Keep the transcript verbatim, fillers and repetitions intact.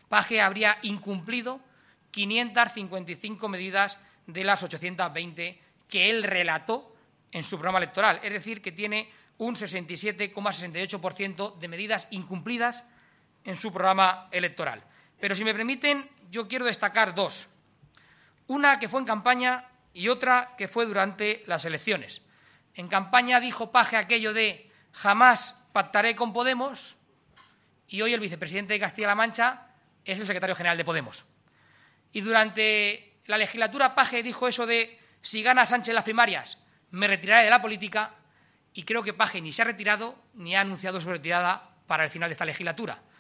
Paje habría incumplido quinientas cincuenta y cinco medidas de las ochocientas veinte que él relató en su programa electoral. Es decir, que tiene un sesenta y siete coma sesenta y ocho por ciento de medidas incumplidas en su programa electoral. Pero, si me permiten, yo quiero destacar dos. Una que fue en campaña y otra que fue durante las elecciones. En campaña dijo Paje aquello de jamás pactaré con Podemos, y hoy el vicepresidente de Castilla-La Mancha es el secretario general de Podemos. Y durante la legislatura Paje dijo eso de si gana Sánchez las primarias me retiraré de la política, y creo que Paje ni se ha retirado ni ha anunciado su retirada para el final de esta legislatura.